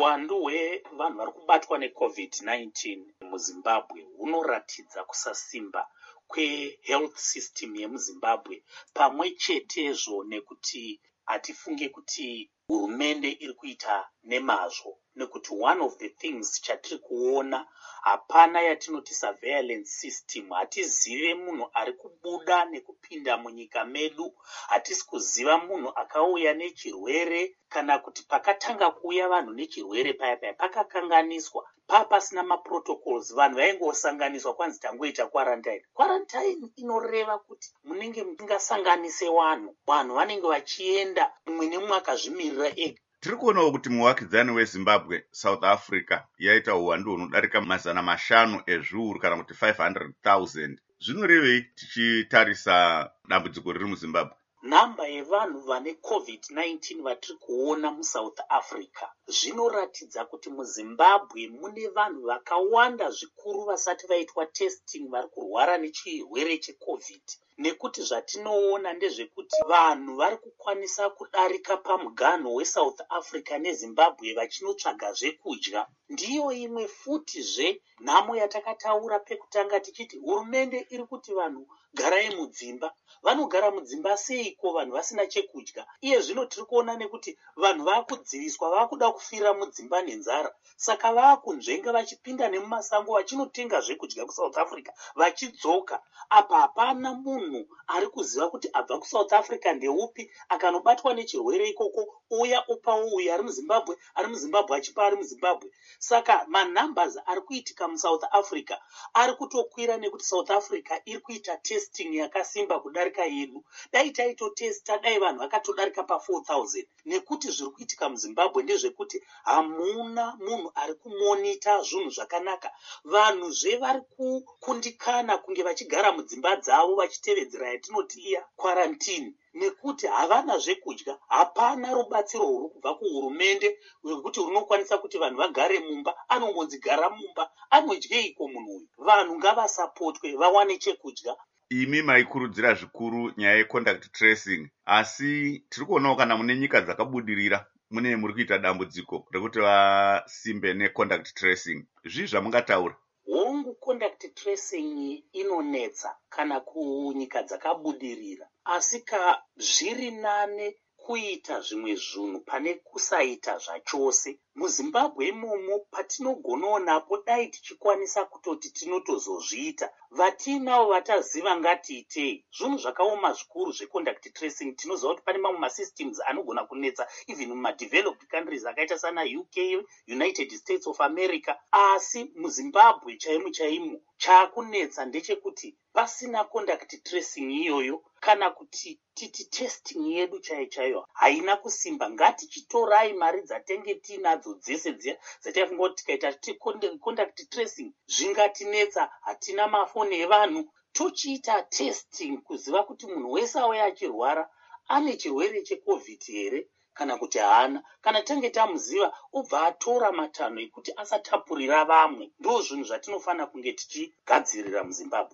Uwandu hwevanhu vari kubatwa neCovid-19 muZimbabwe hunoratidza kusasimba kwehealth system yemuZimbabwe, pamwe chetezvo nekuti hatifunge kuti hurumende iri kuita nemazvo, nekuti one of the things chatiri kuona, hapana yatinoti surveillance system. Hatizive munhu ari kubuda nekupinda munyika medu, hatisi kuziva munhu akauya nechirwere, kana kuti pakatanga kuuya vanhu nechirwere paya pakakanganiswa, pasina maprotocols, vanhu vaingosanganiswa kwanzi tangoita quarantine. Quarantine inoreva kuti munenge musingasanganise vanhu vanenge vachienda mumwe nemumwe akazvimirira ega. Tiri kuonawo kuti muvakidzani weZimbabwe, South Africa, yaita uwandu hunodarika 500,000 ezviuru kana kuti 500,000. Zvinorevei tichitarisa dambudziko riri muZimbabwe? Namba yevanhu vane COVID-19 vatiri kuona muSouth Africa zvinoratidza kuti muZimbabwe mune vanhu vakawanda zvikuru vasati vaitwa testing vari kurwara nechirwere cheCovid. Nekuti zvatinoona ndezvekuti vanhu vari kukwanisa kudarika pamuganho weSouth Africa neZimbabwe vachinotsvaga zvekudya. Ndiyo imwe futizve nhamo yatakataura pekutanga tichiti hurumende iri kuti vanhu garai mudzimba. Vanogara mudzimba seiko vanhu vasina chekudya? Iye zvino tiri kuona nekuti vanhu vakudziviswa, vakuda kufira mudzimba nenzara. Saka vakunzvenga vachipinda nemumasango vachinotenga zvekudya kuSouth Africa vachidzoka. Apa hapana munhu ari kuziva kuti abva kuSouth Africa ndeupi, akanobatwa nechirwere ikoko uya upa uyu ari muZimbabwe achipa ari muZimbabwe. Saka manumbers ari kuitika muSouth Africa ari kutokwira nekuti South Africa iri kuita testing yakasimba kudarika yedu. Dai taitotesta dai vanhu vakatodarika pa4,000. Nekuti zviri kuitika muZimbabwe ndezvekuti hamuna munhu ari kumonita zvinhu zvakanaka. Vanhu vari kukundikana kunge vachigara mudzimba dzavo vachitevedzera yatinoti iya quarantine. Nekuti havana zvekudya, hapana rubatsiro rwuri kubva kuhurumende rwekuti runokwanisa kuti vanhu vagare mumba. Anongonzi gara mumba, anodyeiko munhu uyu? Vanhu ngavasapotwe vawane chekudya. Imi maikurudzira zvikuru nyaya yecontact tracing, asi tiri kuonawo kana mune nyika dzakabudirira mune muri kuita dambudziko rekuti vasimbe necontact tracing. Zvii zvamungataura? Hongu contact tracing inonetsa kana kunyika dzakabudirira, asi zviri nane kuita zvimwe zvinhu pane kusaita zvachose. MuZimbabwe imomo patinogonawo napo dai tichikwanisa kutoti tinotozozviita. Vatinavo vataziva ngatiitei. Zvinhu zvakaoma zvikuru zvecontact tracing. Tinoziva kuti pane mamwe masystems anogona kunetsa even mumadeveloped countries akaita sana UK, United States of America. Asi muZimbabwe chaimo chaakunetsa ndechekuti pasina contact tracing iyoyo, kana kuti titi testing yedu chaiyo haina kusimba. Ngatichitorai mari dzatenge tinadzo dzese dziya dzataifunga kuti tikaita contact tracing zvingatinetsa. Hatina mafoni evanhu, tochiita testing kuziva kuti munhu wese auya achirwara ane chirwere cheCovid here kana kuti haana. Kana tange tamuziva obva atora matanho ekuti asatapurira vamwe. Ndo zvinhu zvatinofanira kunge tichigadzirira muZimbabwe.